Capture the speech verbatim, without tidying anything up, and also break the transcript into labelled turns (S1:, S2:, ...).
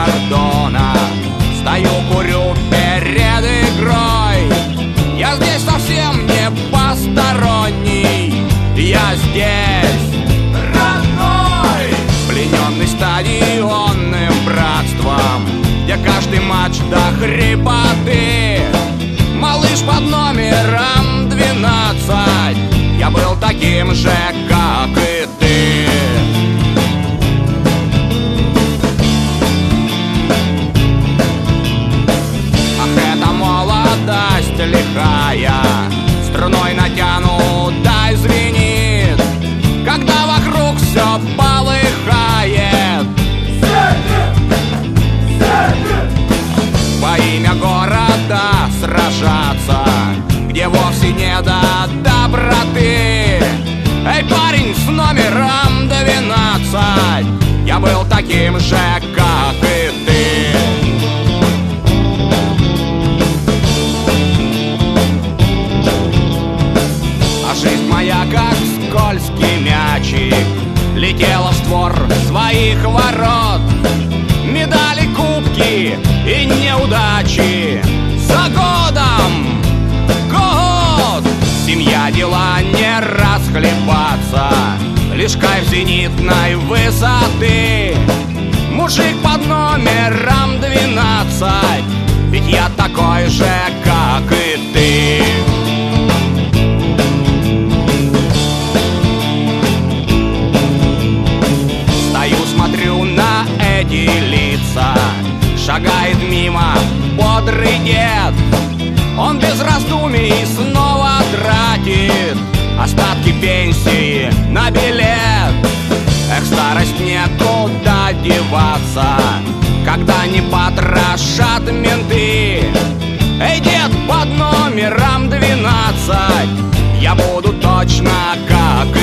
S1: Гордона. Стою, курю перед игрой. Я здесь совсем не посторонний. Я здесь родной, плененный стадионным братством, где каждый матч до хрипоты. Малыш под номером двенадцать, я был таким же, как и ты. Ах, эта молодость лихая, струной натянутой звенит, когда вокруг все полыхает. Во имя города сражаться, где вовсе не до доброты. Эй, парень с номером двенадцать, я был таким же, как и ты. А жизнь моя, как скользкий мячик, летела в створ своих ворот. Медали, кубки и неудачи за годом год. Семья, дела, не расхлебаться, лишь кайф зенитной высоты. Мужик под номером двенадцать, ведь я такой же, как и ты. Стою, смотрю на эти лица, шагает мимо бодрый дед. Он без раздумий снова тратит остатки пенсии на билет. Эх, старость, некуда деваться, когда не потрошат менты. Эй, дед под номером двенадцать, я буду точно как